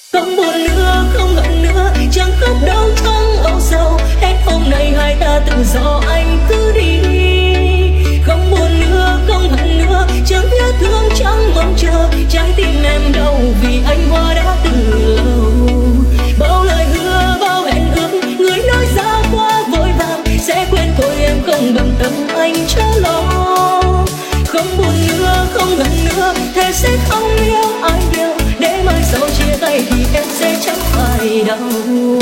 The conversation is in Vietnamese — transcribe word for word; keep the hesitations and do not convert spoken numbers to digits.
Không buồn nữa, không hận nữa, chẳng khóc đâu chẳng âu sầu. Hết hôm nay hai ta tự do, anh cứ đi. Không buồn nữa, không hận nữa, chẳng nhớ thương chẳng mong chờ. Trái tim em đau vì anh qua đã từ lâu. Bao lời hứa, bao hẹn ước, người nói ra quá vội vàng. Sẽ quên thôi em không bận tâm, anh chớ lo. Không buồn nữa, không hận nữa, thề sẽ không yêu ai nhiều. Để mai sau chia tay thì em sẽ chẳng phải đau.